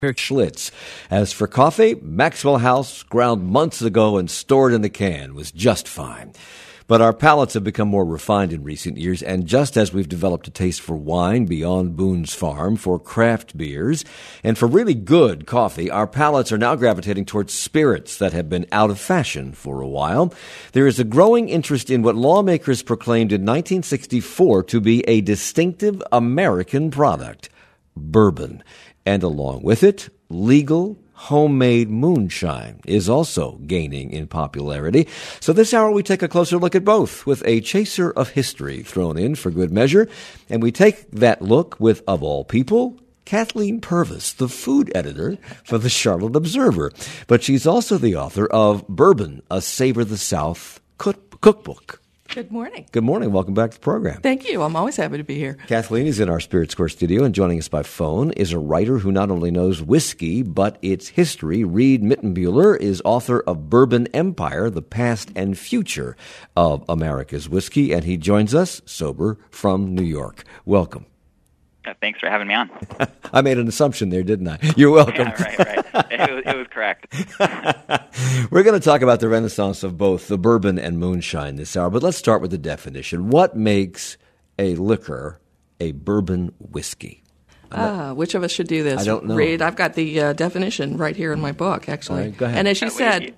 Schlitz. As for coffee, Maxwell House, ground months ago and stored in the can, was just fine. But our palates have become more refined in recent years, and just as we've developed a taste for wine beyond Boone's Farm, for craft beers, and for really good coffee, our palates are now gravitating towards spirits that have been out of fashion for a while. There is a growing interest in what lawmakers proclaimed in 1964 to be a distinctive American product, bourbon. And along with it, legal homemade moonshine is also gaining in popularity. So this hour we take a closer look at both, with a chaser of history thrown in for good measure. And we take that look with, of all people, Kathleen Purvis, the food editor for the Charlotte Observer. But she's also the author of Bourbon, A Savor the South cookbook. Good morning. Good morning. Welcome back to the program. Thank you. I'm always happy to be here. Kathleen is in our Spirit Square studio, and joining us by phone is a writer who not only knows whiskey, but its history. Reed Mittenbuehler is author of Bourbon Empire, The Past and Future of America's Whiskey, and he joins us sober from New York. Welcome. Thanks for having me on. I made an assumption there, didn't I? You're welcome. Yeah, right. It was correct. We're going to talk about the renaissance of both the bourbon and moonshine this hour, but let's start with the definition. What makes a liquor a bourbon whiskey? Which of us should do this? I don't know. Reed, I've got the definition right here in my book, actually. All right, go ahead. And as you said,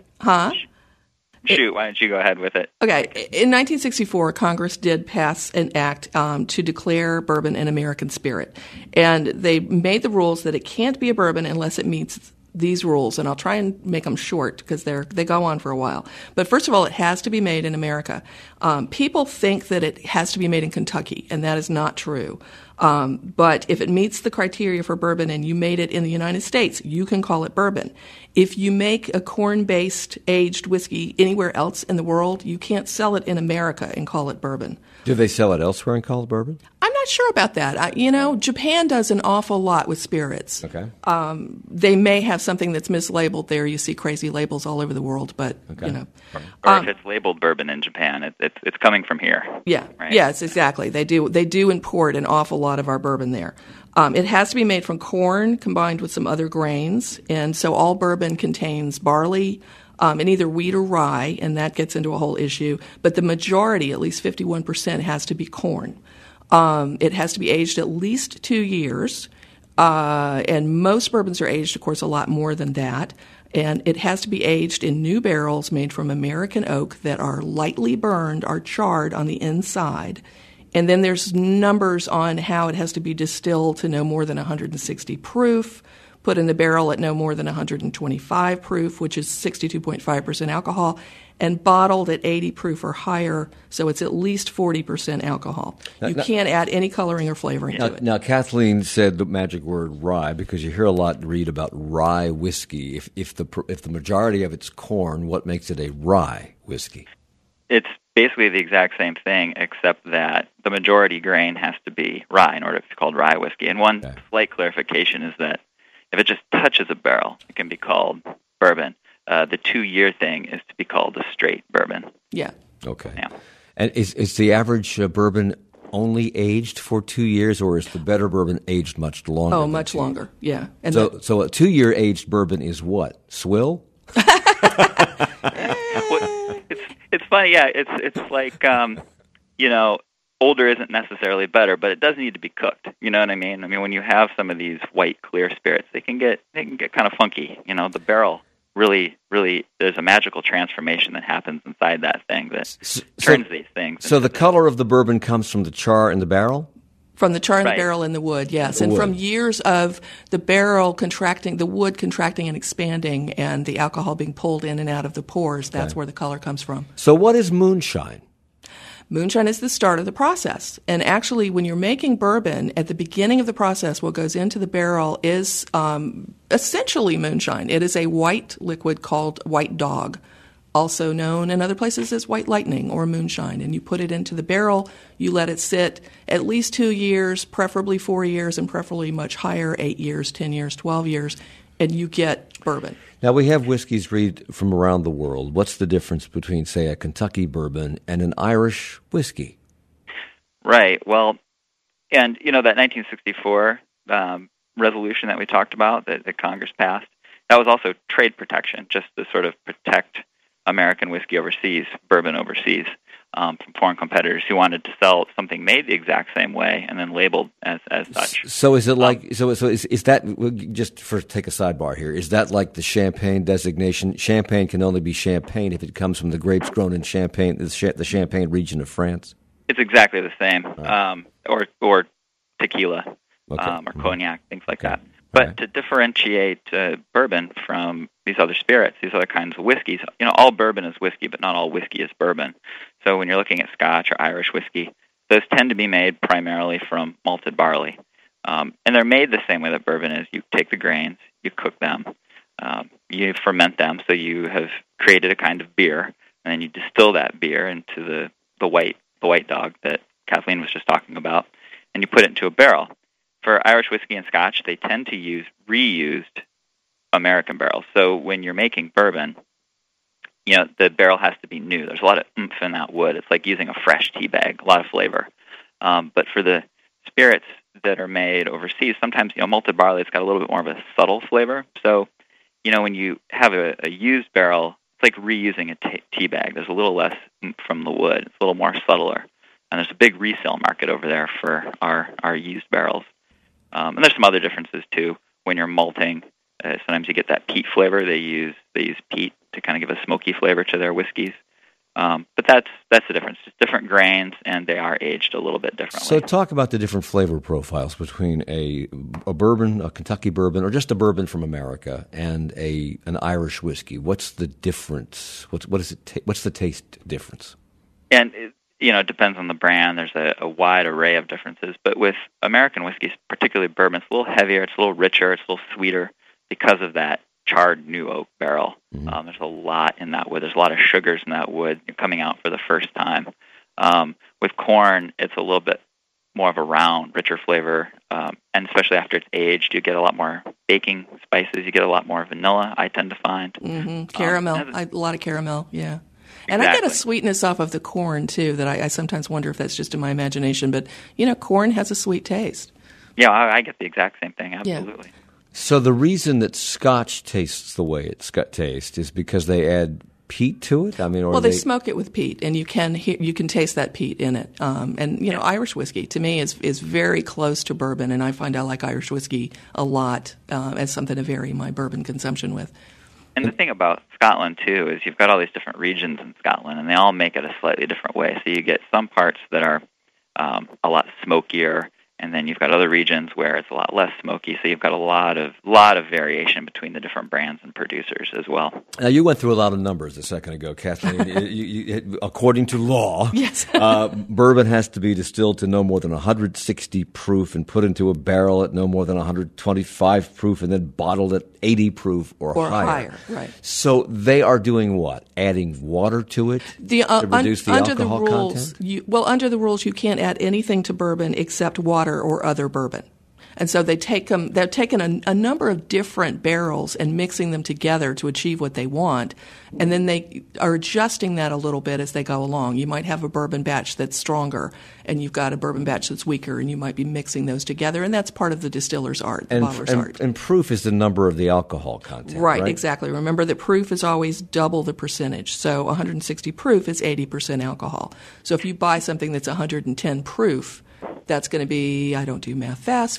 Shoot, why don't you go ahead with it? Okay. In 1964, Congress did pass an act to declare bourbon an American spirit. And they made the rules that it can't be a bourbon unless it meets these rules. And I'll try and make them short because they go on for a while. But first of all, it has to be made in America. People think that it has to be made in Kentucky, and that is not true. But if it meets the criteria for bourbon and you made it in the United States, you can call it bourbon. If you make a corn-based aged whiskey anywhere else in the world, you can't sell it in America and call it bourbon. Do they sell it elsewhere and call it bourbon? I'm not sure about that. Japan does an awful lot with spirits. Okay. They may have something that's mislabeled there. You see crazy labels all over the world, but, Or if it's labeled bourbon in Japan, it's coming from here. Yeah. Right? Yes, exactly. They do import an awful lot of our bourbon there. It has to be made from corn combined with some other grains, and so all bourbon contains barley and either wheat or rye, and that gets into a whole issue. But the majority, at least 51%, has to be corn. It has to be aged at least 2 years, and most bourbons are aged, of course, a lot more than that. And it has to be aged in new barrels made from American oak that are lightly burned or charred on the inside. And then there's numbers on how it has to be distilled to no more than 160 proof, put in the barrel at no more than 125 proof, which is 62.5% alcohol, and bottled at 80 proof or higher, so it's at least 40% alcohol. You can't add any coloring or flavoring to it. Now, Kathleen said the magic word rye because you hear a lot read about rye whiskey. If the majority of it's corn, what makes it a rye whiskey? It's basically the exact same thing, except that the majority grain has to be rye in order to be called rye whiskey. And one slight clarification is that if it just touches a barrel, it can be called bourbon. The 2-year thing is to be called a straight bourbon. Yeah. Okay. Yeah. And is the average bourbon only aged for 2 years, or is the better bourbon aged much longer? Oh, much longer, yeah. And so a 2-year aged bourbon is what? Swill? It's funny, yeah. It's like, older isn't necessarily better, but it does need to be cooked. You know what I mean? I mean, when you have some of these white, clear spirits, they can get kind of funky. The barrel really, there's a magical transformation that happens inside that thing that turns these things. So the color of the bourbon comes from the char in the barrel? From the char in the barrel in the wood, yes. And from years of the barrel contracting, the wood contracting and expanding, and the alcohol being pulled in and out of the pores, that's where the color comes from. So what is moonshine? Moonshine is the start of the process. And actually, when you're making bourbon, at the beginning of the process, what goes into the barrel is essentially moonshine. It is a white liquid called white dog, also known in other places as white lightning or moonshine. And you put it into the barrel, you let it sit at least 2 years, preferably 4 years, and preferably much higher, 8 years, 10 years, 12 years, and you get bourbon. Now, we have whiskeys read from around the world. What's the difference between, say, a Kentucky bourbon and an Irish whiskey? Right. Well, and, that 1964 resolution that we talked about that Congress passed, that was also trade protection, just to sort of protect American whiskey overseas, bourbon overseas, from foreign competitors who wanted to sell something made the exact same way and then labeled as such. So is it like is that, just for take a sidebar here, is that like the Champagne designation? Champagne can only be Champagne if it comes from the grapes grown in Champagne, the Champagne region of France? It's exactly the same, or tequila, Okay. or cognac, things like Okay. that. But Right. to differentiate bourbon from these other spirits, these other kinds of whiskeys, all bourbon is whiskey, but not all whiskey is bourbon. So when you're looking at Scotch or Irish whiskey, those tend to be made primarily from malted barley. And they're made the same way that bourbon is. You take the grains, you cook them, you ferment them, so you have created a kind of beer, and then you distill that beer into the white dog that Kathleen was just talking about, and you put it into a barrel. For Irish whiskey and Scotch, they tend to use reused American barrels. So when you're making bourbon, the barrel has to be new. There's a lot of oomph in that wood. It's like using a fresh tea bag, a lot of flavor. But for the spirits that are made overseas, sometimes, malted barley, it's got a little bit more of a subtle flavor. So, when you have a used barrel, it's like reusing a tea bag. There's a little less oomph from the wood. It's a little more subtler. And there's a big resale market over there for our used barrels. And there's some other differences too. When you're malting, sometimes you get that peat flavor. They use peat to kind of give a smoky flavor to their whiskeys. But that's the difference. Just different grains, and they are aged a little bit differently. So talk about the different flavor profiles between a bourbon, a Kentucky bourbon, or just a bourbon from America, and an Irish whiskey. What's the difference? What's the taste difference? And it depends on the brand. There's a wide array of differences. But with American whiskeys, particularly bourbon, it's a little heavier, it's a little richer, it's a little sweeter because of that charred new oak barrel. Mm-hmm. There's a lot in that wood. There's a lot of sugars in that wood coming out for the first time. With corn, it's a little bit more of a round, richer flavor, and especially after it's aged, you get a lot more baking spices. You get a lot more vanilla, I tend to find. Mm-hmm. Caramel. A lot of caramel, yeah. And Exactly. I get a sweetness off of the corn, too, that I sometimes wonder if that's just in my imagination. But, corn has a sweet taste. Yeah, I get the exact same thing, absolutely. Yeah. So the reason that Scotch tastes the way it tastes is because they add peat to it? They smoke it with peat, and you can taste that peat in it. Irish whiskey, to me, is very close to bourbon, and I find I like Irish whiskey a lot as something to vary my bourbon consumption with. And the thing about Scotland, too, is you've got all these different regions in Scotland, and they all make it a slightly different way. So you get some parts that are a lot smokier, and then you've got other regions where it's a lot less smoky. So you've got a lot of variation between the different brands and producers as well. Now, you went through a lot of numbers a second ago, Kathleen. you, according to law, yes. Bourbon has to be distilled to no more than 160 proof and put into a barrel at no more than 125 proof and then bottled at 80 proof or higher. Right. So they are doing what? Adding water to it to reduce the alcohol content? Under the rules, you can't add anything to bourbon except water or other bourbon. And so they've taken a number of different barrels and mixing them together to achieve what they want, and then they are adjusting that a little bit as they go along. You might have a bourbon batch that's stronger, and you've got a bourbon batch that's weaker, and you might be mixing those together, and that's part of the distiller's art, the bottler's art. And proof is the number of the alcohol content, right? Exactly. Remember that proof is always double the percentage. So 160 proof is 80% alcohol. So if you buy something that's 110 proof, that's going to be, I don't do math fast,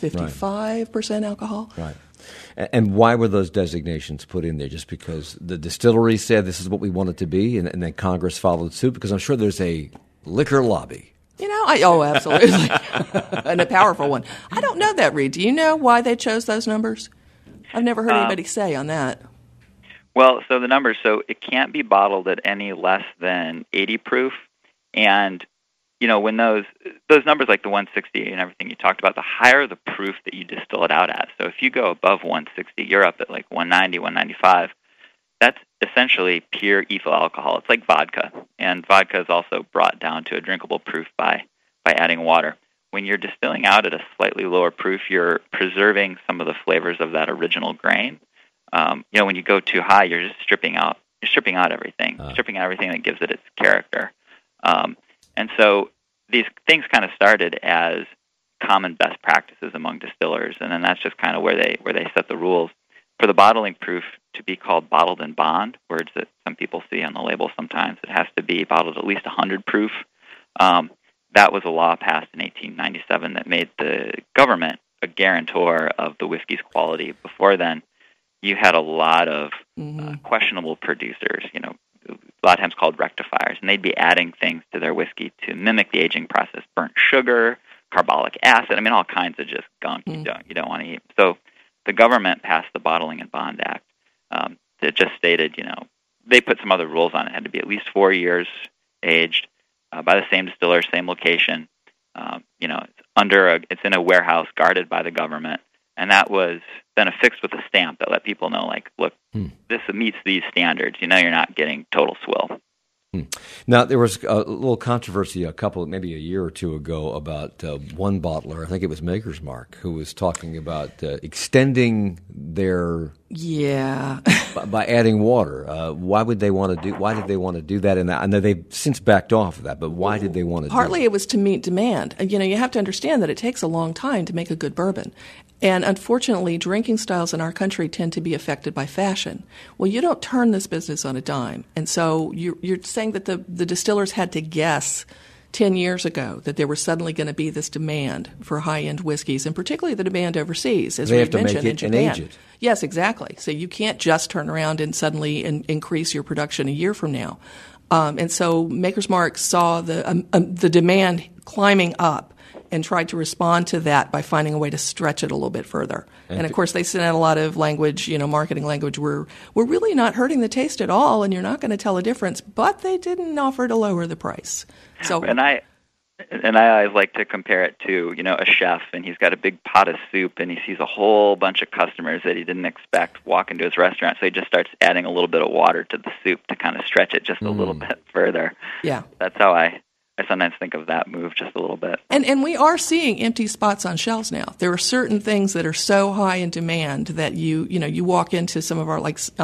55% alcohol. Right. And why were those designations put in there? Just because the distillery said this is what we want it to be, and then Congress followed suit? Because I'm sure there's a liquor lobby. Absolutely. And a powerful one. I don't know that, Reed. Do you know why they chose those numbers? I've never heard anybody say on that. Well, so the numbers, it can't be bottled at any less than 80 proof, and when those numbers like the 160 and everything you talked about, the higher the proof that you distill it out at. So if you go above 160, you're up at like 190, 195. That's essentially pure ethyl alcohol. It's like vodka, and vodka is also brought down to a drinkable proof by adding water. When you're distilling out at a slightly lower proof, you're preserving some of the flavors of that original grain. When you go too high, you're just stripping out everything, stripping out everything that gives it its character. And so these things kind of started as common best practices among distillers, and then that's just kind of where they set the rules. For the bottling proof to be called bottled in bond, words that some people see on the label sometimes, it has to be bottled at least 100 proof. That was a law passed in 1897 that made the government a guarantor of the whiskey's quality. Before then, you had a lot of questionable producers, a lot of times called rectifiers, and they'd be adding things to their whiskey to mimic the aging process, burnt sugar, carbolic acid, all kinds of just gunk you don't want to eat. So the government passed the Bottling and Bond Act that just stated, they put some other rules on it. It had to be at least 4 years aged by the same distiller, same location. It's in a warehouse guarded by the government, and that was then affixed with a stamp that let people know, look, this meets these standards. You're not getting total swill. Now, there was a little controversy maybe a year or two ago about one bottler, I think it was Maker's Mark, who was talking about extending their by adding water. Why did they want to do that? And I know they've since backed off of that, but why did they want to do that? Partly it was to meet demand. You have to understand that it takes a long time to make a good bourbon. And unfortunately, drinking styles in our country tend to be affected by fashion. Well, you don't turn this business on a dime. And so you're saying that the distillers had to guess 10 years ago that there was suddenly going to be this demand for high-end whiskeys, and particularly the demand overseas, as we mentioned, in Japan. And age it. Yes, exactly. So you can't just turn around and suddenly increase your production a year from now. And so Maker's Mark saw the demand climbing up and tried to respond to that by finding a way to stretch it a little bit further. And of course, they sent out a lot of language, marketing language. We're really not hurting the taste at all, and you're not going to tell a difference. But they didn't offer to lower the price. So, and I always like to compare it to, a chef, and he's got a big pot of soup, and he sees a whole bunch of customers that he didn't expect walk into his restaurant, so he just starts adding a little bit of water to the soup to kind of stretch it just a little bit further. Yeah, that's how I sometimes think of that move just a little bit. And we are seeing empty spots on shelves now. There are certain things that are so high in demand that you walk into some of our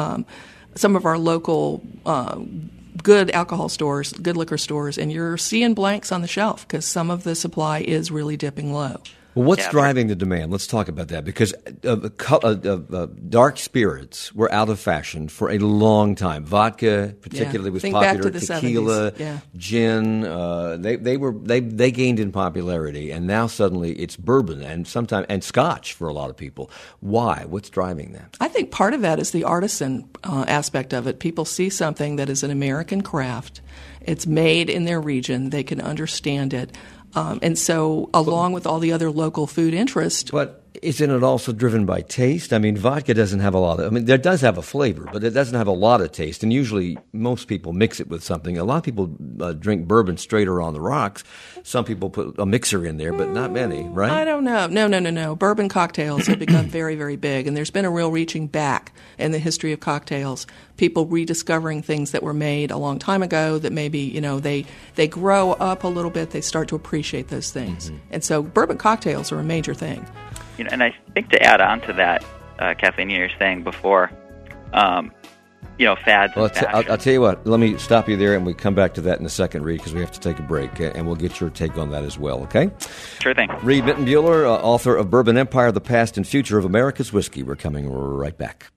local good alcohol stores, good liquor stores, and you're seeing blanks on the shelf because some of the supply is really dipping low. Well, what's driving the demand? Let's talk about that, because dark spirits were out of fashion for a long time. Vodka, particularly, was popular. Back to the Tequila, 70s. Gin, they gained in popularity, and now suddenly it's bourbon and Scotch for a lot of people. Why? What's driving that? I think part of that is the artisan aspect of it. People see something that is an American craft. It's made in their region. They can understand it. And so, along with all the other local food interests. But isn't it also driven by taste? Vodka doesn't have a lot of, there does have a flavor, but it doesn't have a lot of taste. And usually, most people mix it with something. A lot of people drink bourbon straight or on the rocks. Some people put a mixer in there, but not many, right? I don't know. No. Bourbon cocktails have become very, very big. And there's been a real reaching back in the history of cocktails. People rediscovering things that were made a long time ago that maybe, they grow up a little bit, they start to appreciate those things. Mm-hmm. And so bourbon cocktails are a major thing. And I think to add on to that, Kathleen, you were saying before, fads and fashion. I'll tell you what, let me stop you there, and we come back to that in a second, Reed, because we have to take a break, and we'll get your take on that as well, okay? Sure thing. Reed Mitenbuler, author of Bourbon Empire, The Past and Future of America's Whiskey. We're coming right back.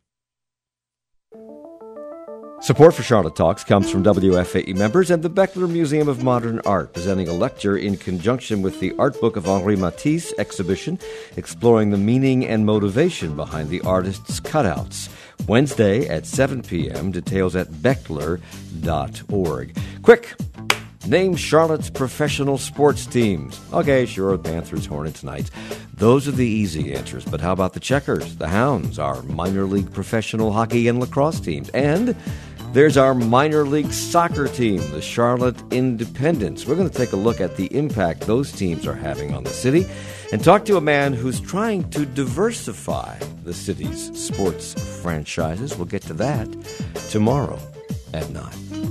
Support for Charlotte Talks comes from WFAE members and the Beckler Museum of Modern Art, presenting a lecture in conjunction with the Art Book of Henri Matisse exhibition, exploring the meaning and motivation behind the artist's cutouts. Wednesday at 7 p.m., details at beckler.org. Quick! Name Charlotte's professional sports teams. Okay, sure, Panthers, Hornets, Knights. Those are the easy answers, but how about the Checkers, the Hounds, our minor league professional hockey and lacrosse teams? And there's our minor league soccer team, the Charlotte Independents. We're going to take a look at the impact those teams are having on the city and talk to a man who's trying to diversify the city's sports franchises. We'll get to that tomorrow at 9.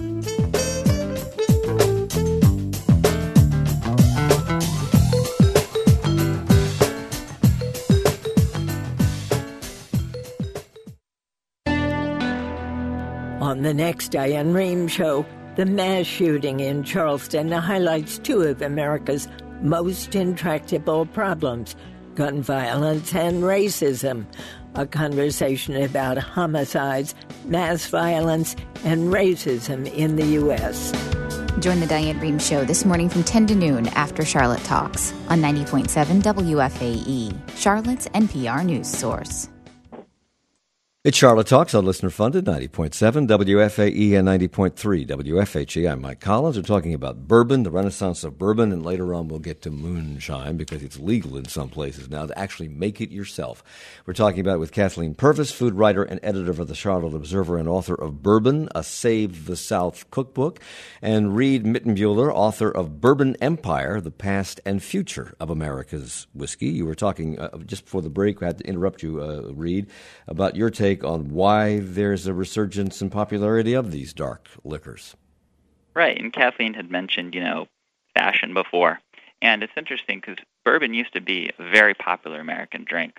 On the next Diane Rehm Show, the mass shooting in Charleston highlights two of America's most intractable problems, gun violence and racism. A conversation about homicides, mass violence, and racism in the U.S. Join the Diane Rehm Show this morning from 10 to noon after Charlotte Talks on 90.7 WFAE, Charlotte's NPR news source. It's Charlotte Talks on listener-funded 90.7 WFAE and 90.3 WFHE. I'm Mike Collins. We're talking about bourbon, the renaissance of bourbon, and later on we'll get to moonshine because it's legal in some places now to actually make it yourself. We're talking about it with Kathleen Purvis, food writer and editor of the Charlotte Observer and author of Bourbon, a Save the South cookbook, and Reed Mittenbuehler, author of Bourbon Empire, the Past and Future of America's Whiskey. You were talking just before the break, I had to interrupt you, Reed, about your take on why there's a resurgence in popularity of these dark liquors. Right, and Kathleen had mentioned, fashion before. And it's interesting because bourbon used to be a very popular American drink,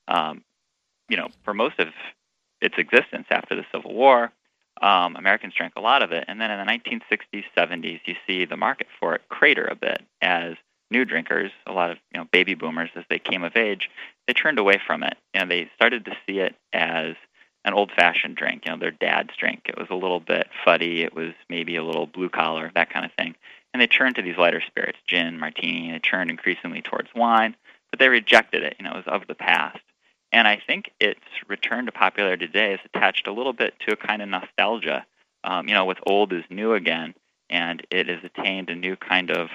for most of its existence after the Civil War. Americans drank a lot of it. And then in the 1960s, 70s, you see the market for it crater a bit as new drinkers, a lot of baby boomers, as they came of age, they turned away from it, and they started to see it as an old-fashioned drink, their dad's drink. It was a little bit fuddy. It was maybe a little blue-collar, that kind of thing. And they turned to these lighter spirits, gin, martini. They turned increasingly towards wine, but they rejected it. It was of the past. And I think its return to popularity today is attached a little bit to a kind of nostalgia. What's old is new again, and it has attained a new kind of,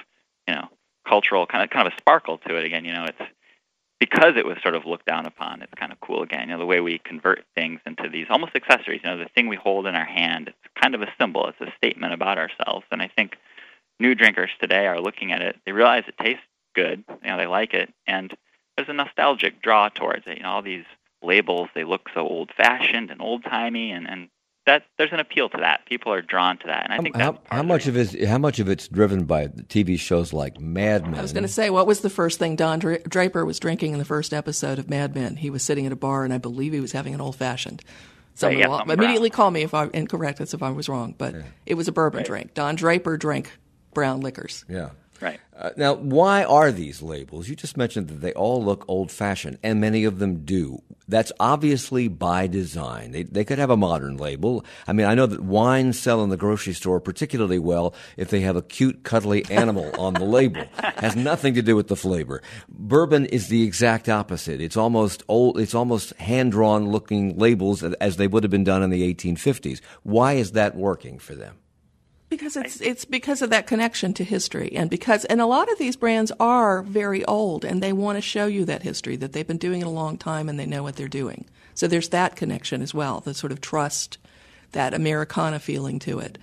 cultural kind of a sparkle to it again. It's because it was sort of looked down upon. It's kind of cool again. The way we convert things into these almost accessories. The thing we hold in our hand. It's kind of a symbol. It's a statement about ourselves. And I think new drinkers today are looking at it. They realize it tastes good. They like it, and there's a nostalgic draw towards it. All these labels. They look so old-fashioned and old-timey, and that there's an appeal to that. People are drawn to that, and I think how much of it's driven by TV shows like Mad Men? I was going to say, what was the first thing Don Draper was drinking in the first episode of Mad Men? He was sitting at a bar, and I believe he was having an old-fashioned. Someone will immediately call me if I'm incorrect. If I was wrong, but it was a bourbon drink. Don Draper drank brown liquors. Yeah. Right. Now, why are these labels? You just mentioned that they all look old-fashioned, and many of them do. That's obviously by design. They could have a modern label. I mean, I know that wines sell in the grocery store particularly well if they have a cute, cuddly animal on the label. Has nothing to do with the flavor. Bourbon is the exact opposite. It's almost hand-drawn looking labels as they would have been done in the 1850s. Why is that working for them? Because it's because of that connection to history, and a lot of these brands are very old, and they want to show you that history, that they've been doing it a long time and they know what they're doing. So there's that connection as well, the sort of trust, that Americana feeling to it.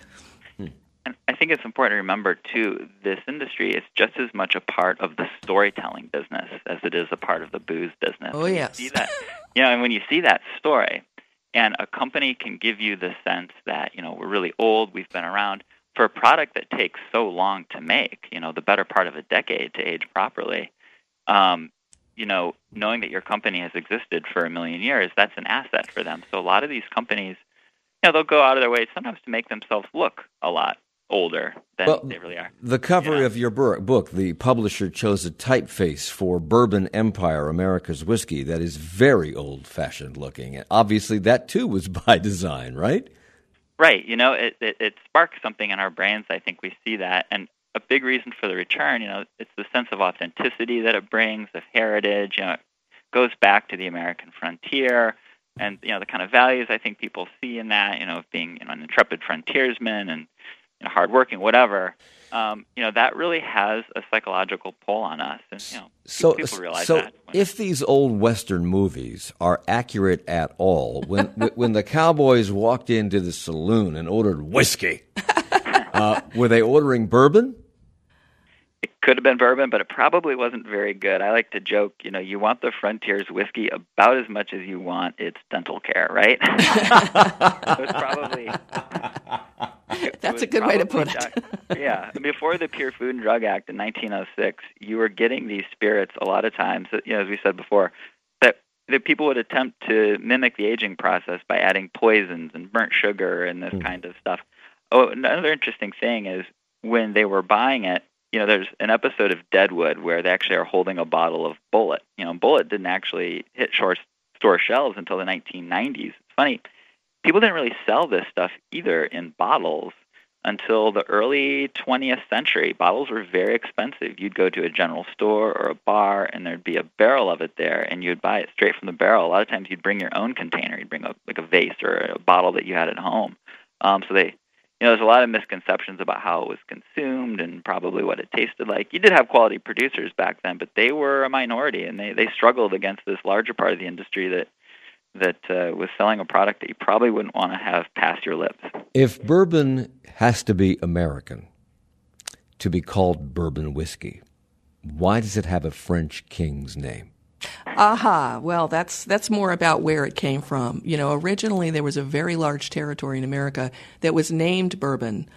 And I think it's important to remember, too, this industry is just as much a part of the storytelling business as it is a part of the booze business. Oh, yes. You see that, and when you see that story, and a company can give you the sense that, we're really old, we've been around, for a product that takes so long to make, the better part of a decade to age properly, knowing that your company has existed for 1 million years, that's an asset for them. So a lot of these companies, they'll go out of their way sometimes to make themselves look a lot older than they really are. The cover of your book, the publisher chose a typeface for Bourbon Empire, America's Whiskey, that is very old-fashioned looking. And obviously, that too was by design, right? Right. It sparks something in our brains. I think we see that. And a big reason for the return, it's the sense of authenticity that it brings, of heritage. It goes back to the American frontier and, the kind of values I think people see in that, of being, an intrepid frontiersman and hardworking, whatever. That really has a psychological pull on us. And, people realize that. So if these old Western movies are accurate at all, when the cowboys walked into the saloon and ordered whiskey, were they ordering bourbon? It could have been bourbon, but it probably wasn't very good. I like to joke, you want the Frontier's whiskey about as much as you want its dental care, right? It was probably... That's a good way to put it. Yeah. Before the Pure Food and Drug Act in 1906, you were getting these spirits a lot of times, as we said before, that people would attempt to mimic the aging process by adding poisons and burnt sugar and this kind of stuff. Oh, another interesting thing is when they were buying it, there's an episode of Deadwood where they actually are holding a bottle of Bulleit. Bulleit didn't actually hit store shelves until the 1990s. It's funny, people didn't really sell this stuff either in bottles until the early 20th century. Bottles were very expensive. You'd go to a general store or a bar, and there'd be a barrel of it there, and you'd buy it straight from the barrel. A lot of times you'd bring your own container. You'd bring a vase or a bottle that you had at home. There's a lot of misconceptions about how it was consumed and probably what it tasted like. You did have quality producers back then, but they were a minority, and they struggled against this larger part of the industry that was selling a product that you probably wouldn't want to have pass your lips. If bourbon has to be American to be called bourbon whiskey, why does it have a French king's name? Well, that's more about where it came from. Originally there was a very large territory in America that was named Bourbon.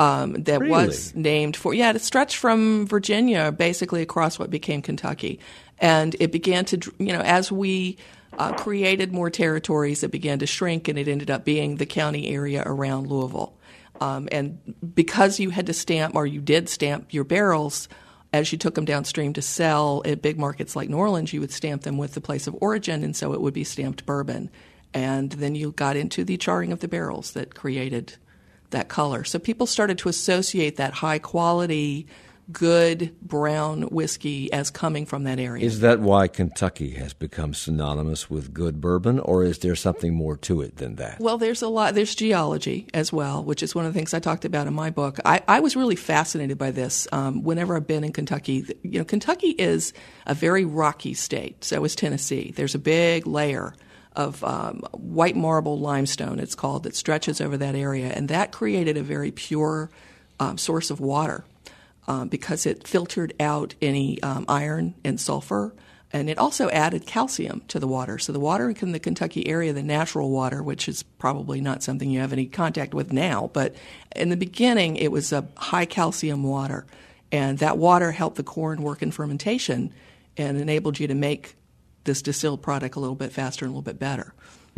Was named for, it stretched from Virginia basically across what became Kentucky. And it began to, as we created more territories, it began to shrink, and it ended up being the county area around Louisville. And because you had to stamp, or you did stamp your barrels, as you took them downstream to sell at big markets like New Orleans, you would stamp them with the place of origin, and so it would be stamped bourbon. And then you got into the charring of the barrels that created that color. So people started to associate that high-quality, good brown whiskey as coming from that area. Is that why Kentucky has become synonymous with good bourbon, or is there something more to it than that? Well, there's a lot. There's geology as well, which is one of the things I talked about in my book. I was really fascinated by this whenever I've been in Kentucky. Kentucky is a very rocky state. So is Tennessee. There's a big layer of white marble limestone, it's called, that stretches over that area, and that created a very pure source of water. Because it filtered out any iron and sulfur, and it also added calcium to the water. So the water in the Kentucky area, the natural water, which is probably not something you have any contact with now, but in the beginning it was a high calcium water, and that water helped the corn work in fermentation and enabled you to make this distilled product a little bit faster and a little bit better.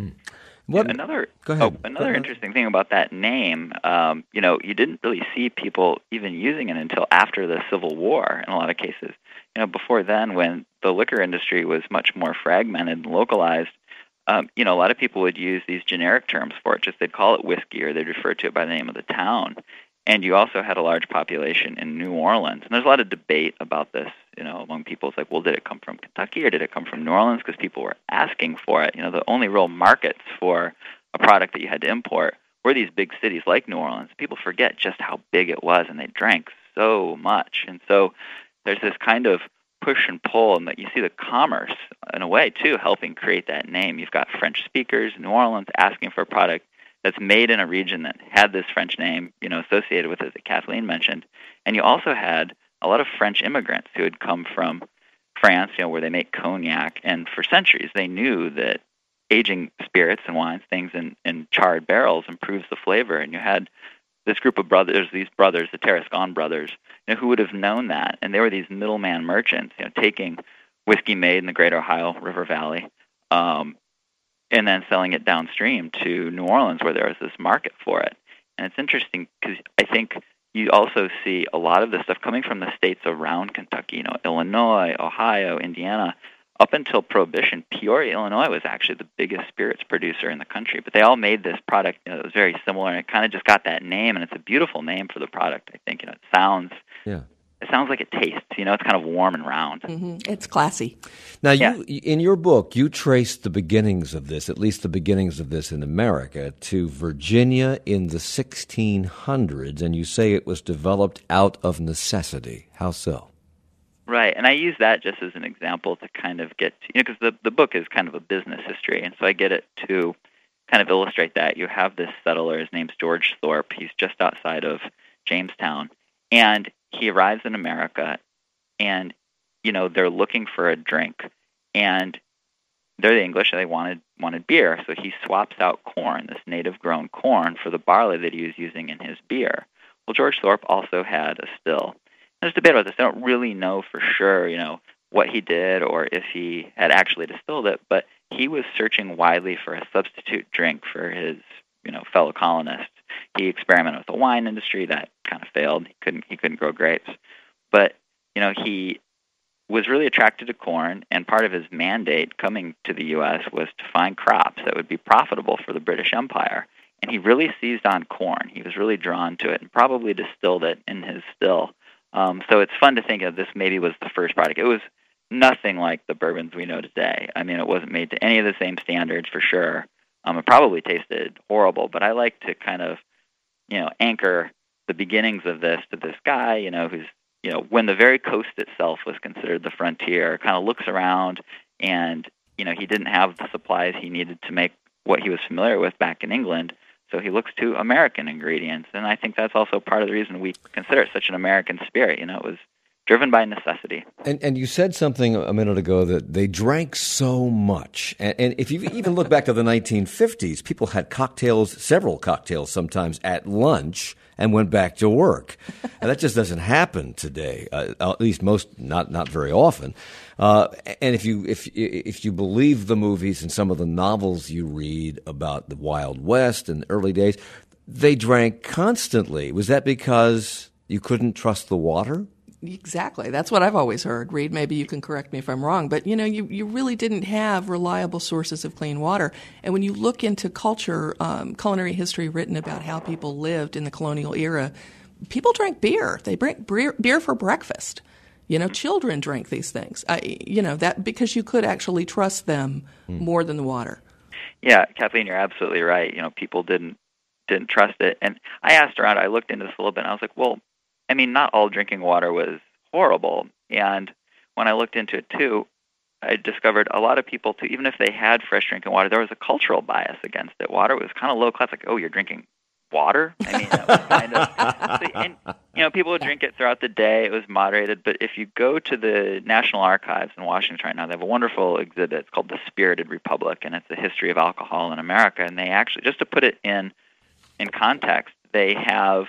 Another interesting thing about that name, you didn't really see people even using it until after the Civil War in a lot of cases. Before then, when the liquor industry was much more fragmented and localized, a lot of people would use these generic terms for it. Just they'd call it whiskey, or they'd refer to it by the name of the town. And you also had a large population in New Orleans. And there's a lot of debate about this, among people. It's like, well, did it come from Kentucky or did it come from New Orleans? Because people were asking for it. The only real markets for a product that you had to import were these big cities like New Orleans. People forget just how big it was, and they drank so much. And so there's this kind of push and pull, and that you see the commerce, in a way, too, helping create that name. You've got French speakers in New Orleans asking for a product that's made in a region that had this French name, associated with it, that Kathleen mentioned. And you also had a lot of French immigrants who had come from France, where they make cognac. And for centuries, they knew that aging spirits and wines, things in charred barrels, improves the flavor. And you had this group of brothers, the Tarascon brothers, who would have known that. And they were these middleman merchants, taking whiskey made in the Great Ohio River Valley, and then selling it downstream to New Orleans, where there was this market for it. And it's interesting because I think you also see a lot of this stuff coming from the states around Kentucky, Illinois, Ohio, Indiana. Up until Prohibition, Peoria, Illinois was actually the biggest spirits producer in the country. But they all made this product that was very similar, and it kind of just got that name, and it's a beautiful name for the product, I think. It sounds like it tastes. It's kind of warm and round. Mm-hmm. It's classy. Now, you in your book, you trace the beginnings of this, at least the beginnings of this in America, to Virginia in the 1600s, and you say it was developed out of necessity. How so? Right, and I use that just as an example to kind of get to, because the book is kind of a business history, and so I get it to kind of illustrate that. You have this settler, his name's George Thorpe, he's just outside of Jamestown, and he arrives in America, and, they're looking for a drink, and they're the English, and they wanted beer, so he swaps out corn, this native-grown corn, for the barley that he was using in his beer. Well, George Thorpe also had a still. There's debate about this. I don't really know for sure, what he did or if he had actually distilled it, but he was searching widely for a substitute drink for his, fellow colonists. He experimented with the wine industry. That kind of failed. He couldn't grow grapes. But, he was really attracted to corn, and part of his mandate coming to the U.S. was to find crops that would be profitable for the British Empire. And he really seized on corn. He was really drawn to it and probably distilled it in his still. So it's fun to think of this maybe was the first product. It was nothing like the bourbons we know today. I mean, it wasn't made to any of the same standards for sure. It probably tasted horrible, but I like to kind of, anchor the beginnings of this to this guy, who's, when the very coast itself was considered the frontier, kind of looks around and, he didn't have the supplies he needed to make what he was familiar with back in England. So he looks to American ingredients. And I think that's also part of the reason we consider it such an American spirit. It was driven by necessity. And you said something a minute ago that they drank so much. And if you even look back to the 1950s, people had several cocktails sometimes at lunch and went back to work. And that just doesn't happen today, at least not very often. And if you believe the movies and some of the novels you read about the Wild West and the early days, they drank constantly. Was that because you couldn't trust the water? Exactly. That's what I've always heard. Reed, maybe you can correct me if I'm wrong, but you really didn't have reliable sources of clean water. And when you look into culture, culinary history written about how people lived in the colonial era, people drank beer. They drank beer for breakfast. Children drank these things. That because you could actually trust them more than the water. Yeah, Kathleen, you're absolutely right. People didn't trust it. And I asked around, I looked into this a little bit, and I was like, well, I mean, not all drinking water was horrible. And when I looked into it, too, I discovered a lot of people, too, even if they had fresh drinking water, there was a cultural bias against it. Water was kind of low class, like, oh, you're drinking water? I mean, that was kind of... And, people would drink it throughout the day. It was moderated. But if you go to the National Archives in Washington right now, they have a wonderful exhibit. It's called The Spirited Republic, and it's a history of alcohol in America. And they actually, just to put it in context, they have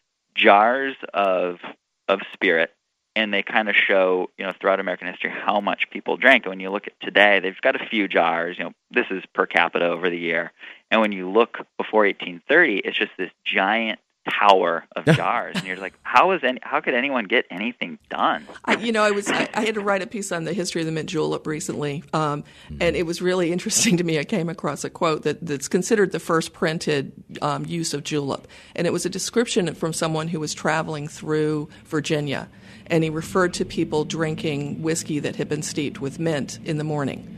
jars of spirit, and they kind of show, throughout American history how much people drank. And when you look at today, they've got a few jars. This is per capita over the year. And when you look before 1830, it's just this giant tower of jars, and you're like, how could anyone get anything done? I had to write a piece on the history of the mint julep recently, and it was really interesting to me. I came across a quote that's considered the first printed use of julep, and it was a description from someone who was traveling through Virginia, and he referred to people drinking whiskey that had been steeped with mint in the morning.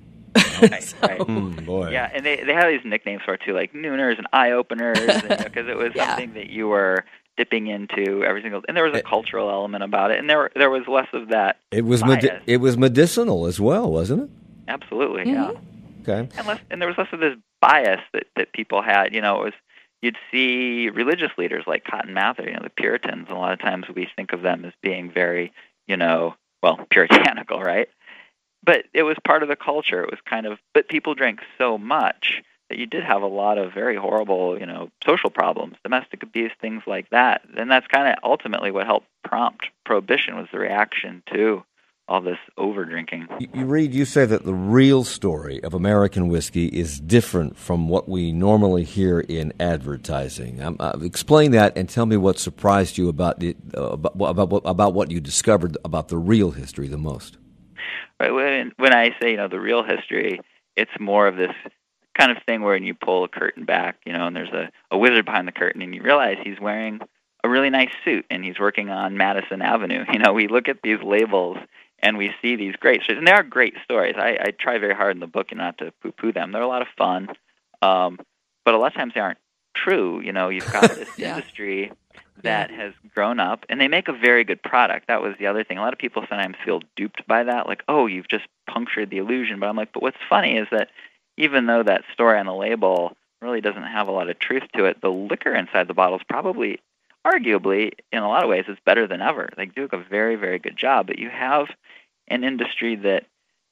Right. Boy. Yeah, and they have these nicknames for it too, like nooners and eye openers, because it was something that you were dipping into every single. And there was a cultural element about it, and there was less of that. It was medicinal as well, wasn't it? Absolutely, mm-hmm. Yeah. Okay. And there was less of this bias that people had. It was, you'd see religious leaders like Cotton Mather, the Puritans. And a lot of times we think of them as being very, puritanical, right? But it was part of the culture. It was but people drank so much that you did have a lot of very horrible, social problems, domestic abuse, things like that. And that's kind of ultimately what helped prompt Prohibition, was the reaction to all this over-drinking. You say that the real story of American whiskey is different from what we normally hear in advertising. Explain that and tell me what surprised you about what you discovered about the real history the most. Right. When I say, the real history, it's more of this kind of thing where you pull a curtain back, and there's a wizard behind the curtain, and you realize he's wearing a really nice suit, and he's working on Madison Avenue. We look at these labels, and we see these great stories, and they are great stories. I try very hard in the book not to poo-poo them. They're a lot of fun, but a lot of times they aren't true. You've got this industry that has grown up, and they make a very good product. That was the other thing. A lot of people sometimes feel duped by that, like, oh, you've just punctured the illusion. But I'm like, but what's funny is that even though that story on the label really doesn't have a lot of truth to it, the liquor inside the bottle is probably, arguably, in a lot of ways, it's better than ever. They do a very, very good job. But you have an industry that,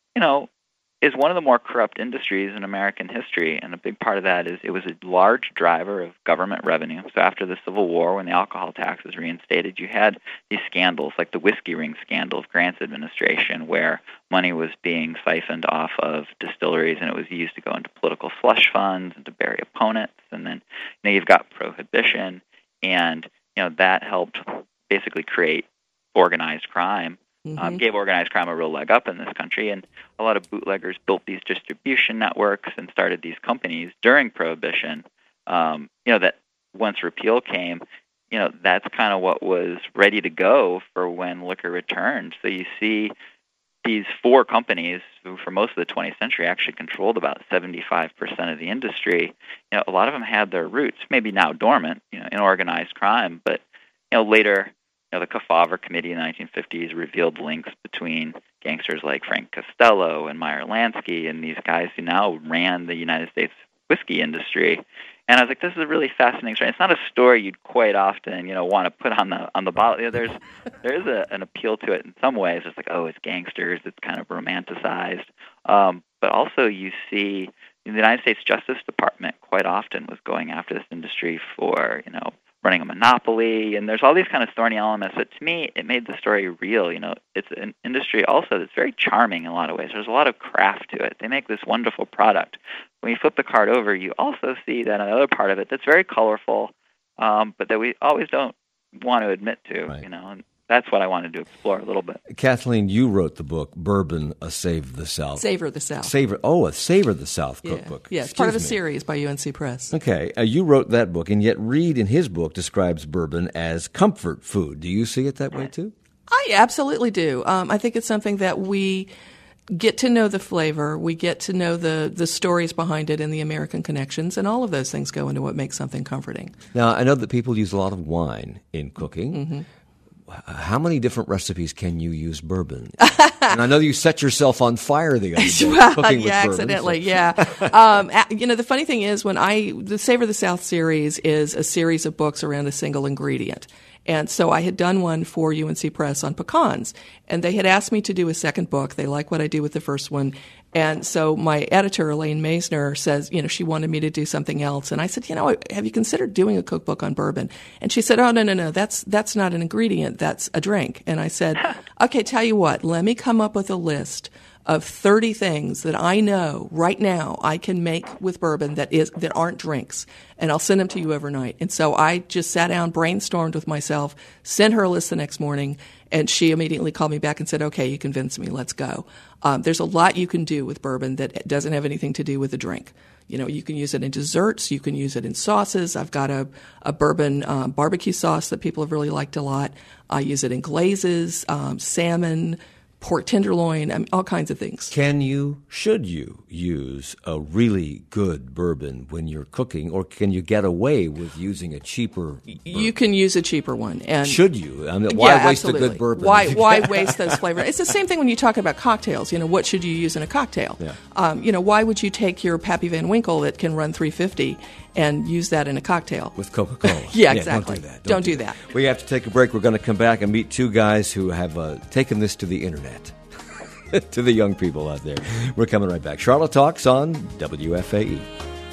is one of the more corrupt industries in American history, and a big part of that is it was a large driver of government revenue. So after the Civil War, when the alcohol tax was reinstated, you had these scandals, like the whiskey ring scandal of Grant's administration, where money was being siphoned off of distilleries, and it was used to go into political slush funds and to bury opponents. And then you've got Prohibition, and that helped basically create organized crime. Gave organized crime a real leg up in this country, and a lot of bootleggers built these distribution networks and started these companies during Prohibition. That once repeal came, that's kind of what was ready to go for when liquor returned. So you see these four companies who, for most of the 20th century, actually controlled about 75% of the industry. A lot of them had their roots, maybe now dormant, in organized crime, but later. The Kefauver Committee in the 1950s revealed links between gangsters like Frank Costello and Meyer Lansky and these guys who now ran the United States whiskey industry. And I was like, this is a really fascinating story. It's not a story you'd quite often, want to put on the bottle. There is an appeal to it in some ways. It's like, oh, it's gangsters. It's kind of romanticized. But also you see the United States Justice Department quite often was going after this industry for, running a monopoly, and there's all these kind of thorny elements. But to me, it made the story real. It's an industry also that's very charming in a lot of ways. There's a lot of craft to it. They make this wonderful product. When you flip the card over, you also see that another part of it that's very colorful, but that we always don't want to admit to. Right. And that's what I wanted to explore a little bit. Kathleen, you wrote the book Bourbon, A Save the South. Savor the South. A Savor the South cookbook. Yeah, it's part of a series by UNC Press. Okay, you wrote that book, and yet Reed in his book describes bourbon as comfort food. Do you see it that way too? I absolutely do. I think it's something that we get to know the flavor, we get to know the stories behind it and the American connections, and all of those things go into what makes something comforting. Now, I know that people use a lot of wine in cooking. Mm-hmm. How many different recipes can you use bourbon? And I know you set yourself on fire the other day cooking with accidentally, bourbon. Yeah. The funny thing is the Savor the South series is a series of books around a single ingredient. And so I had done one for UNC Press on pecans, and they had asked me to do a second book. They like what I do with the first one. And so my editor, Elaine Maisner, says, she wanted me to do something else. And I said, have you considered doing a cookbook on bourbon? And she said, oh, no, that's not an ingredient. That's a drink. And I said, okay, tell you what, let me come up with a list of 30 things that I know right now I can make with bourbon that aren't drinks, and I'll send them to you overnight. And so I just sat down, brainstormed with myself, sent her a list the next morning, and she immediately called me back and said, okay, you convinced me, let's go. There's a lot you can do with bourbon that doesn't have anything to do with a drink. You can use it in desserts, you can use it in sauces. I've got a bourbon barbecue sauce that people have really liked a lot. I use it in glazes, salmon, pork tenderloin, all kinds of things. Should you use a really good bourbon when you're cooking, or can you get away with using a cheaper bourbon? You can use a cheaper one. And should you? Why waste a good bourbon? Why waste those flavors? It's the same thing when you talk about cocktails. What should you use in a cocktail? Yeah. Why would you take your Pappy Van Winkle that can run $3.50 and use that in a cocktail? With Coca-Cola. Yeah, exactly. Don't do that. Don't do that. We have to take a break. We're going to come back and meet two guys who have taken this to the internet. To the young people out there. We're coming right back. Charlotte Talks on WFAE.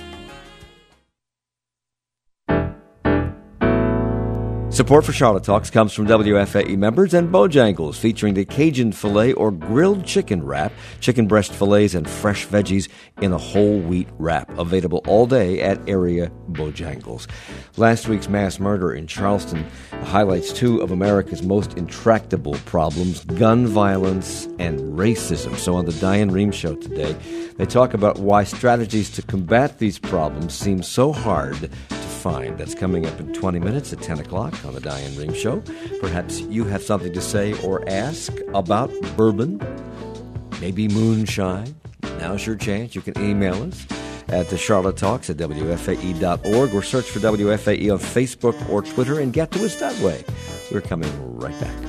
Support for Charlotte Talks comes from WFAE members and Bojangles, featuring the Cajun filet or grilled chicken wrap, chicken breast fillets, and fresh veggies in a whole wheat wrap. Available all day at area Bojangles. Last week's mass murder in Charleston highlights two of America's most intractable problems, gun violence and racism. So on the Diane Rehm Show today, they talk about why strategies to combat these problems seem so hard to find. That's coming up in 20 minutes at 10 o'clock on the Diane Rehm Show. Perhaps you have something to say or ask about bourbon, maybe moonshine. Now's your chance. You can email us at the Charlotte Talks at WFAE.org or search for WFAE on Facebook or Twitter and get to us that way. We're coming right back.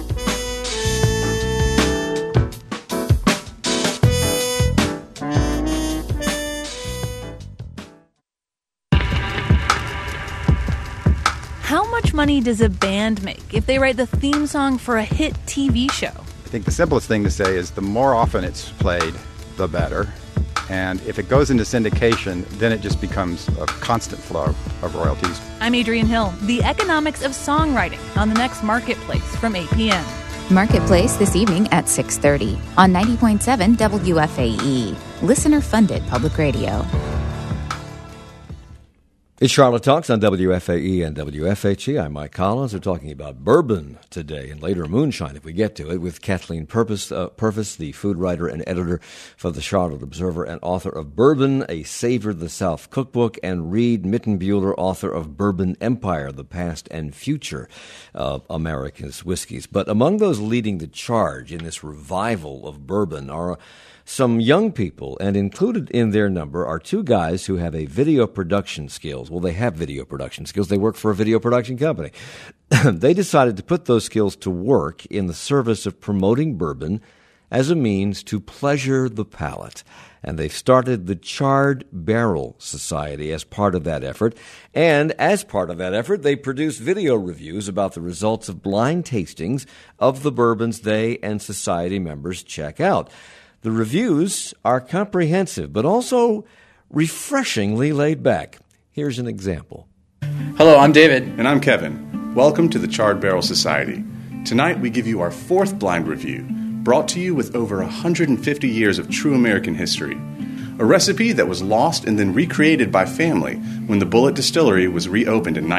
How much money does a band make if they write the theme song for a hit TV show? I think the simplest thing to say is the more often it's played, the better. And if it goes into syndication, then it just becomes a constant flow of royalties. I'm Adrienne Hill. The economics of songwriting on the next Marketplace from 8 p.m. Marketplace this evening at 6:30 on 90.7 WFAE. Listener-funded public radio. It's Charlotte Talks on WFAE and WFHE. I'm Mike Collins. We're talking about bourbon today and later moonshine if we get to it with Kathleen Purvis, the food writer and editor for the Charlotte Observer and author of Bourbon, A Savor the South Cookbook, and Reed Mittenbuehler, author of Bourbon Empire, The Past and Future of America's Whiskeys. But among those leading the charge in this revival of bourbon are some young people, and included in their number are two guys who have a video production skills. Well, they have video production skills. They work for a video production company. They decided to put those skills to work in the service of promoting bourbon as a means to pleasure the palate. And they've started the Charred Barrel Society as part of that effort. And as part of that effort, they produce video reviews about the results of blind tastings of the bourbons they and society members check out. The reviews are comprehensive, but also refreshingly laid back. Here's an example. Hello, I'm David. And I'm Kevin. Welcome to the Charred Barrel Society. Tonight we give you our fourth blind review, brought to you with over 150 years of true American history. A recipe that was lost and then recreated by family when the Bulleit Distillery was reopened in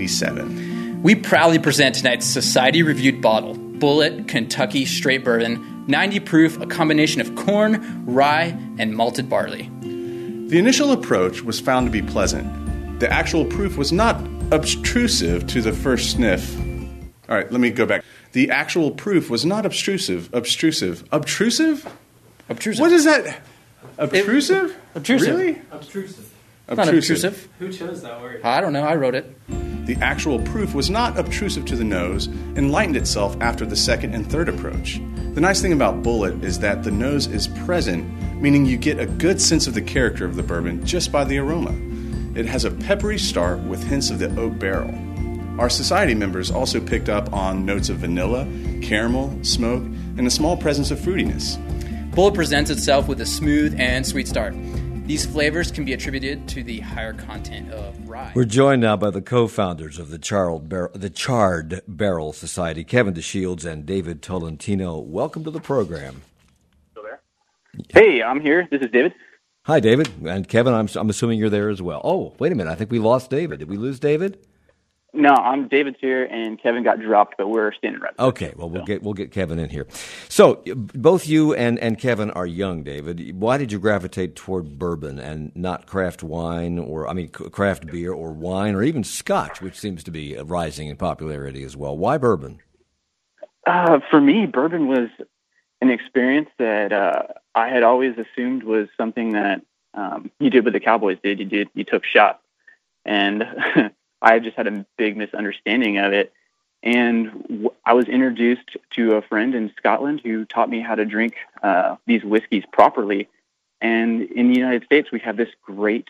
1987. We proudly present tonight's society-reviewed bottle, Bulleit Kentucky Straight Bourbon, 90 proof, a combination of corn, rye, and malted barley. The initial approach was found to be pleasant. The actual proof was not obtrusive to the first sniff. All right, let me go back. The actual proof was not obtrusive. Obtrusive? Obtrusive? What is that? Obtrusive? Obtrusive. Really? Obtrusive. Not obtrusive. Who chose that word? I don't know. I wrote it. The actual proof was not obtrusive to the nose and lightened itself after the second and third approach. The nice thing about Bulleit is that the nose is present, meaning you get a good sense of the character of the bourbon just by the aroma. It has a peppery start with hints of the oak barrel. Our society members also picked up on notes of vanilla, caramel, smoke, and a small presence of fruitiness. Bulleit presents itself with a smooth and sweet start. These flavors can be attributed to the higher content of rye. We're joined now by the co-founders of the Charred Barrel Society, Kevin DeShields and David Tolentino. Welcome to the program. Still there? Hey, I'm here. This is David. Hi, David. And Kevin, I'm assuming you're there as well. Oh, wait a minute. I think we lost David. Did we lose David? No, David's here, and Kevin got dropped, but we're standing right there. Okay, well, we'll get Kevin in here. So, both you and Kevin are young, David. Why did you gravitate toward bourbon and not craft wine, craft beer or wine, or even Scotch, which seems to be rising in popularity as well? Why bourbon? For me, bourbon was an experience that I had always assumed was something that you did what the Cowboys did. You took shots, and I just had a big misunderstanding of it. And I was introduced to a friend in Scotland who taught me how to drink these whiskeys properly. And in the United States, we have this great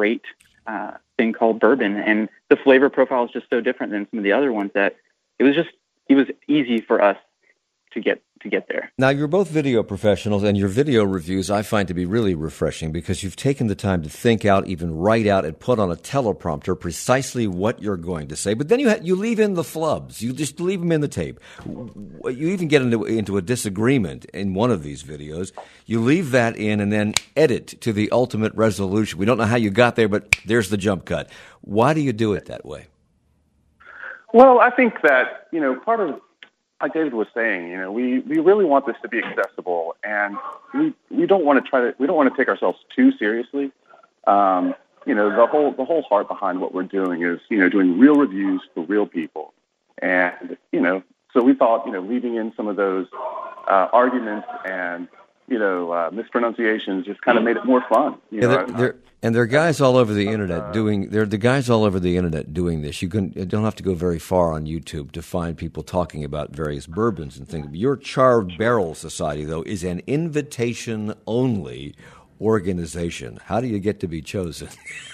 thing called bourbon. And the flavor profile is just so different than some of the other ones that it was easy for us to get there. Now, you're both video professionals, and your video reviews I find to be really refreshing because you've taken the time to think out, even write out, and put on a teleprompter precisely what you're going to say. But then you leave in the flubs. You just leave them in the tape. You even get into a disagreement in one of these videos. You leave that in and then edit to the ultimate resolution. We don't know how you got there, but there's the jump cut. Why do you do it that way? Well, I think that, part of, like David was saying, we really want this to be accessible, and we don't want to take ourselves too seriously. The whole heart behind what we're doing is, doing real reviews for real people. And, so we thought, leaving in some of those arguments and, mispronunciations just kind of made it more fun. And there are guys all over the internet doing. There are the guys all over the internet doing this. You don't have to go very far on YouTube to find people talking about various bourbons and things. Your Charred Barrel Society, though, is an invitation-only organization. How do you get to be chosen?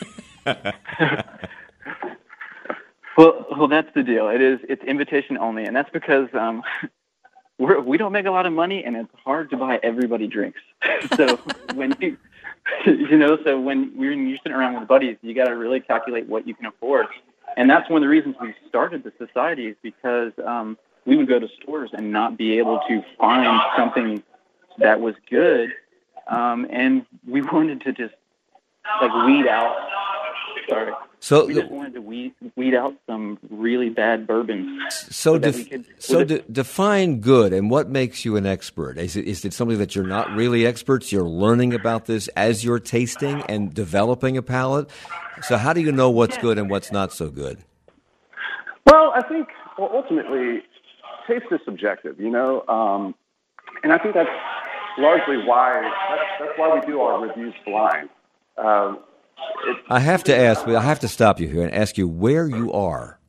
Well, that's the deal. It's invitation only, and that's because we don't make a lot of money, and it's hard to buy everybody drinks. So when when you're sitting around with buddies, you got to really calculate what you can afford. And that's one of the reasons we started the society is because we would go to stores and not be able to find something that was good. And we wanted to just weed out Sorry. So we just wanted to weed out some really bad bourbons. Define good, and what makes you an expert? Is it something that you're not really experts? You're learning about this as you're tasting and developing a palate. So how do you know what's good and what's not so good? Well, I think ultimately, taste is subjective, and I think that's largely why we do our reviews blind. I have to stop you here and ask you where you are.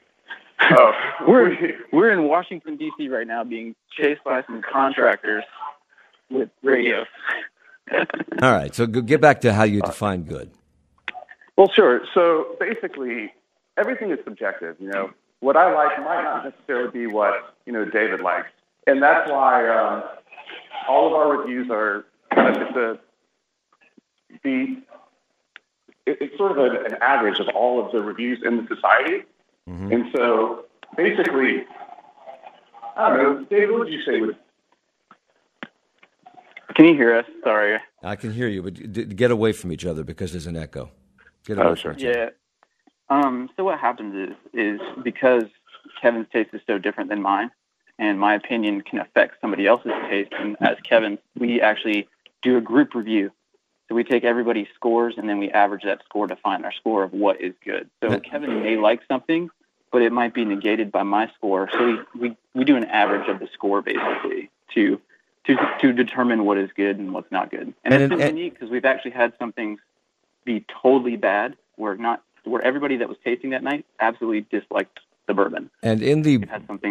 We're in Washington, D.C. right now, being chased by some contractors with radios. All right, so get back to how you define good. Well, sure. So basically, everything is subjective. What I like might not necessarily be what David likes, and that's why all of our reviews are kind of it's sort of an average of all of the reviews in the society. Mm-hmm. And so basically, I don't know, David, what would you say? Can you hear us? Sorry. I can hear you, but get away from each other because there's an echo. Get away from each other. So what happens is because Kevin's taste is so different than mine, and my opinion can affect somebody else's taste, and as Kevin, we actually do a group review. So we take everybody's scores, and then we average that score to find our score of what is good. So Kevin may like something, but it might be negated by my score. So we do an average of the score, basically, to determine what is good and what's not good. And it's been unique because we've actually had some things be totally bad where everybody that was tasting that night absolutely disliked the bourbon. And in the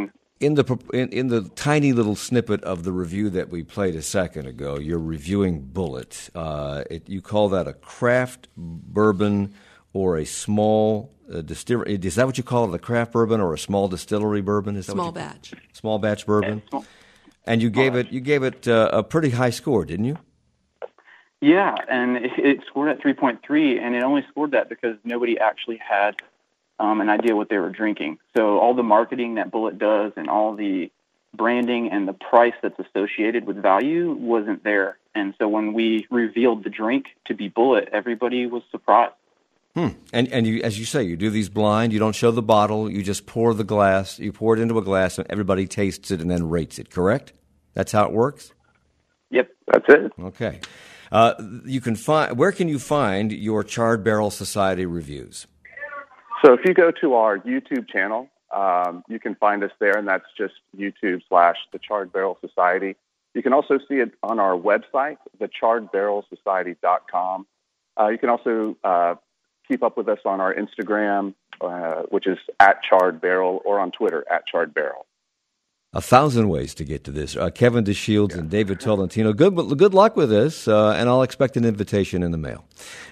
tiny little snippet of the review that we played a second ago, you're reviewing Bulleit. You call that a craft bourbon or a small distillery. Is that what you call it, a craft bourbon or a small distillery bourbon? Is that small batch? Small batch bourbon. Yeah, and you gave it a pretty high score, didn't you? Yeah, and it scored at 3.3, and it only scored that because nobody actually had an idea what they were drinking. So all the marketing that Bulleit does and all the branding and the price that's associated with value wasn't there. And so when we revealed the drink to be Bulleit, everybody was surprised. And you, as you say, you do these blind. You don't show the bottle. You just pour the glass. You pour it into a glass, and everybody tastes it and then rates it. Correct? That's how it works? Yep, that's it. Okay. Where can you find your Charred Barrel Society reviews? So if you go to our YouTube channel, you can find us there, and that's just YouTube/The Charred Barrel Society. You can also see it on our website, thecharredbarrelsociety.com. You can also keep up with us on our Instagram, which is @CharredBarrel, or on Twitter @CharredBarrel. 1,000 ways to get to this. Kevin DeShields and David Tolentino. Good luck with this, and I'll expect an invitation in the mail.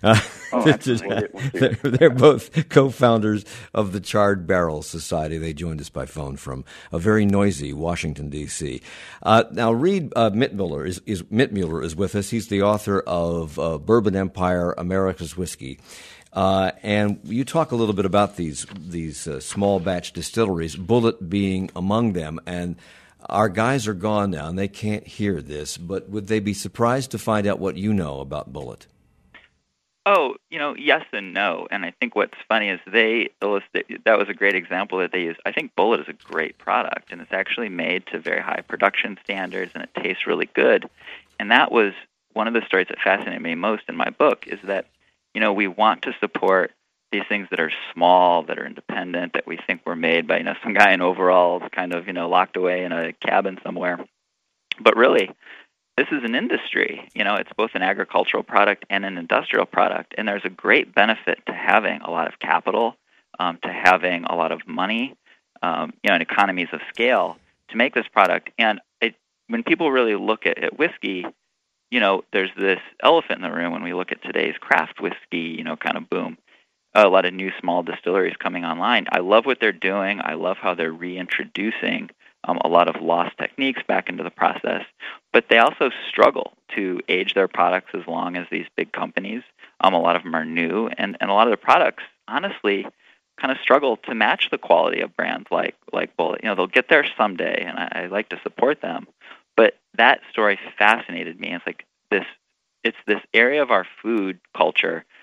They're both co-founders of the Charred Barrel Society. They joined us by phone from a very noisy Washington, D.C. Now, Reed Mittmuller is with us. He's the author of Bourbon Empire, America's Whiskey. And you talk a little bit about these small batch distilleries, Bulleit being among them. And our guys are gone now, and they can't hear this. But would they be surprised to find out what you know about Bulleit? Oh, yes and no. And I think what's funny is that was a great example that they use. I think Bulleit is a great product, and it's actually made to very high production standards, and it tastes really good. And that was one of the stories that fascinated me most in my book, is that we want to support these things that are small, that are independent, that we think were made by some guy in overalls, kind of locked away in a cabin somewhere. But really, this is an industry. It's both an agricultural product and an industrial product, and there's a great benefit to having a lot of capital, to having a lot of money, and economies of scale to make this product. And when people really look at whiskey, there's this elephant in the room when we look at today's craft whiskey, kind of boom. A lot of new small distilleries coming online. I love what they're doing. I love how they're reintroducing a lot of lost techniques back into the process. But they also struggle to age their products as long as these big companies. A lot of them are new, and a lot of the products, honestly, kind of struggle to match the quality of brands like Bulleit. They'll get there someday, and I like to support them. But that story fascinated me. It's like it's this area of our food culture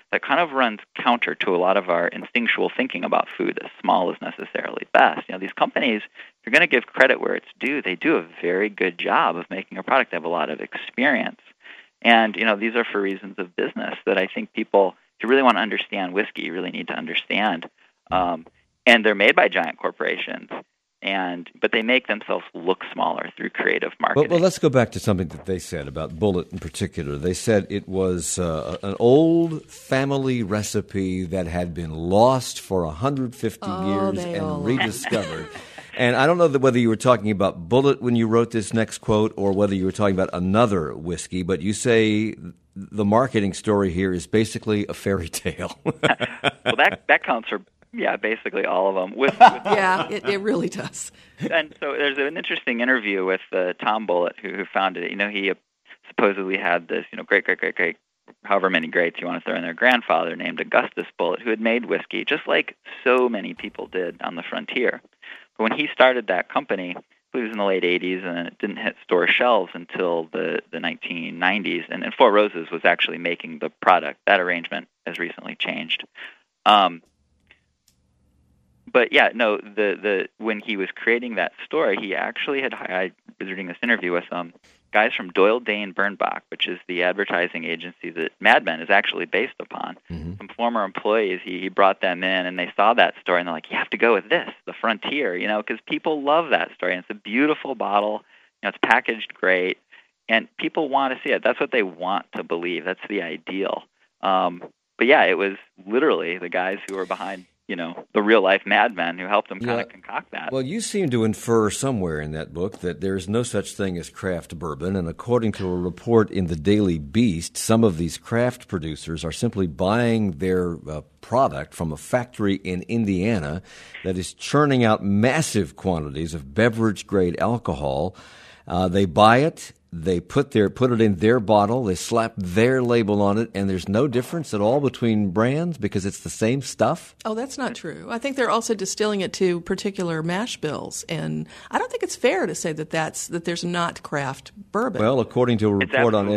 that kind of runs counter to a lot of our instinctual thinking about food, that small is necessarily best. These companies, if you're going to give credit where it's due, they do a very good job of making a product. They have a lot of experience. And, these are for reasons of business that I think people, if you really want to understand whiskey, you really need to understand. And they're made by giant corporations. But they make themselves look smaller through creative marketing. Well, let's go back to something that they said about Bulleit in particular. They said it was an old family recipe that had been lost for 150 years and rediscovered. And I don't know whether you were talking about Bulleit when you wrote this next quote or whether you were talking about another whiskey, but you say the marketing story here is basically a fairy tale. Well, that counts for basically all of them. It really does. And so there's an interesting interview with Tom Bulleit, who founded it. He supposedly had this, great, however many greats you want to throw in there, grandfather named Augustus Bulleit, who had made whiskey, just like so many people did on the frontier. But when he started that company, I believe it was in the late 80s, and it didn't hit store shelves until the 1990s. And Four Roses was actually making the product. That arrangement has recently changed. But when he was creating that story, he actually I was reading this interview with guys from Doyle, Day & Bernbach, which is the advertising agency that Mad Men is actually based upon. Mm-hmm. Some former employees, he brought them in, and they saw that story, and they're like, you have to go with this, the Frontier, because people love that story. And it's a beautiful bottle. It's packaged great, and people want to see it. That's what they want to believe. That's the ideal. It was literally the guys who were behind the real-life madmen who helped them kind of concoct that. Well, you seem to infer somewhere in that book that there's no such thing as craft bourbon, and according to a report in the Daily Beast, some of these craft producers are simply buying their product from a factory in Indiana that is churning out massive quantities of beverage-grade alcohol. They buy it. They put it in their bottle, they slap their label on it, and there's no difference at all between brands because it's the same stuff? Oh, that's not true. I think they're also distilling it to particular mash bills, and I don't think it's fair to say that there's not craft bourbon. Well, according to a report on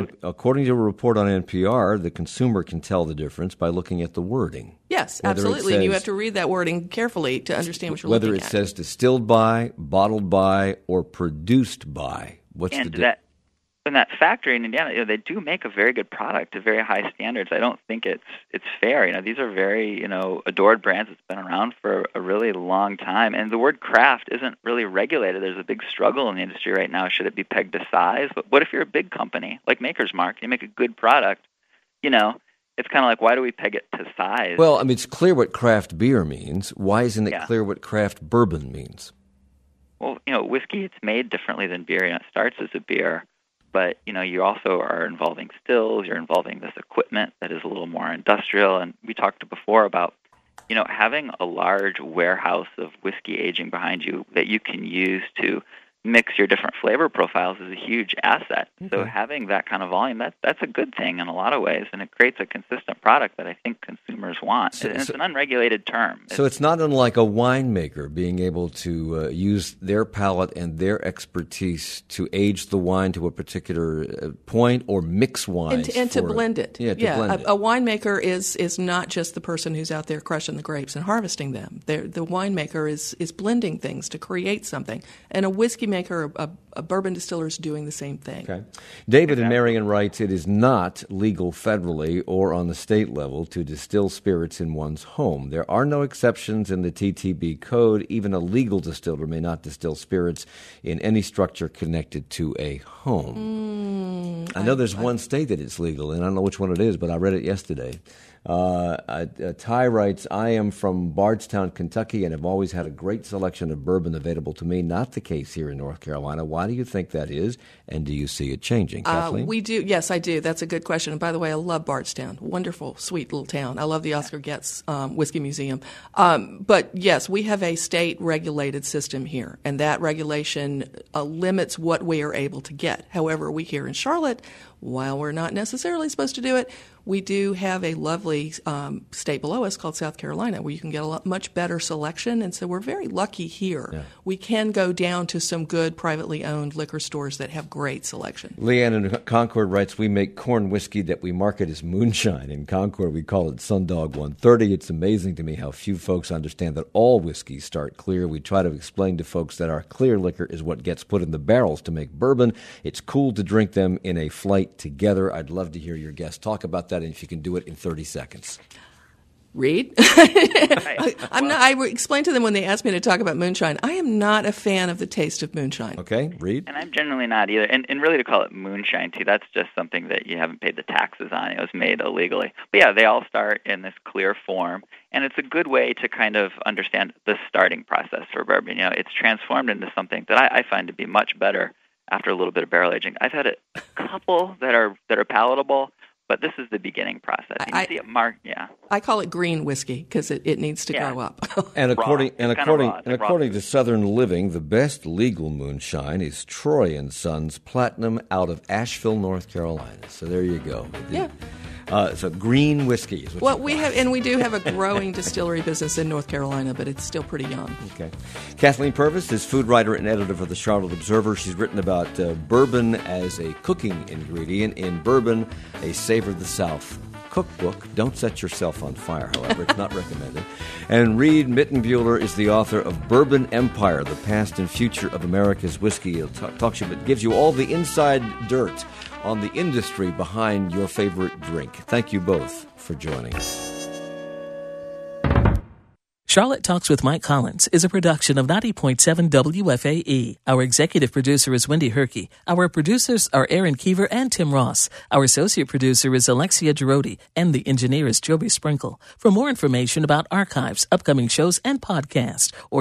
NPR, the consumer can tell the difference by looking at the wording. Yes, absolutely, and you have to read that wording carefully to understand what you're looking at. Whether it says distilled by, bottled by, or produced by. What's the difference? In that factory in Indiana, they do make a very good product to very high standards. I don't think it's fair. These are very adored brands that's been around for a really long time, and the word craft isn't really regulated. There's a big struggle in the industry right now. Should it be pegged to size? But what if you're a big company like Maker's Mark? You make a good product. It's kind of like, why do we peg it to size? Well, it's clear what craft beer means. Why isn't it clear what craft bourbon means? Well, whiskey, it's made differently than beer. It starts as a beer. But, you also are involving stills, you're involving this equipment that is a little more industrial. And we talked before about, having a large warehouse of whiskey aging behind you that you can use to mix your different flavor profiles is a huge asset. Okay. So having that kind of volume, that's a good thing in a lot of ways, and it creates a consistent product that I think consumers want. And it's an unregulated term. So it's not unlike a winemaker being able to use their palate and their expertise to age the wine to a particular point or mix wines. And to blend it. Yeah, to blend it. A winemaker is not just the person who's out there crushing the grapes and harvesting them. The winemaker is blending things to create something. And a whiskey maker, a bourbon distiller, is doing the same thing. Okay. David and Marion writes, it is not legal federally or on the state level to distill spirits in one's home. There are no exceptions in the TTB code. Even a legal distiller may not distill spirits in any structure connected to a home. I know there's one state that it's legal, and I don't know which one it is, but I read it yesterday. Ty writes, I am from Bardstown, Kentucky, and have always had a great selection of bourbon available to me. Not the case here in North Carolina. Why do you think that is, and do you see it changing? Kathleen? We do. Yes, I do. That's a good question. And by the way, I love Bardstown. Wonderful, sweet little town. I love the Oscar Getz Whiskey Museum. But yes, we have a state-regulated system here, and that regulation limits what we are able to get. However, we here in Charlotte, While we're not necessarily supposed to do it, we do have a lovely state below us called South Carolina where you can get a much better selection, and so we're very lucky here. Yeah. We can go down to some good privately owned liquor stores that have great selection. Leanne in Concord writes, we make corn whiskey that we market as moonshine. In Concord, we call it Sundog 130. It's amazing to me how few folks understand that all whiskeys start clear. We try to explain to folks that our clear liquor is what gets put in the barrels to make bourbon. It's cool to drink them in a flight together. I'd love to hear your guest talk about that, and if you can do it in 30 seconds. Reed? I explained to them when they asked me to talk about moonshine, I am not a fan of the taste of moonshine. Okay, Reed? And I'm generally not either. And really to call it moonshine, too, that's just something that you haven't paid the taxes on. It was made illegally. But yeah, they all start in this clear form. And it's a good way to kind of understand the starting process for bourbon. You know, it's transformed into something that I find to be much better after a little bit of barrel aging. I've had a couple that are palatable, but this is the beginning process. You see it marked, yeah. I call it green whiskey because it needs to grow up. And according to Southern Living, the best legal moonshine is Troy and Sons Platinum out of Asheville, North Carolina. So there you go. Yeah. So green whiskey is what we have, and we do have a growing distillery business in North Carolina, but it's still pretty young. Okay. Kathleen Purvis is food writer and editor for the Charlotte Observer. She's written about bourbon as a cooking ingredient in Bourbon, a Savor the South cookbook. Don't set yourself on fire, however. It's not recommended. And Reed Mittenbuehler is the author of Bourbon Empire, The Past and Future of America's Whiskey. It talks to you, but gives you all the inside dirt on the industry behind your favorite drink. Thank you both for joining us. Charlotte Talks with Mike Collins is a production of 90.7 WFAE. Our executive producer is Wendy Herkey. Our producers are Aaron Keever and Tim Ross. Our associate producer is Alexia Girodi, and the engineer is Joby Sprinkle. For more information about archives, upcoming shows, and podcasts, or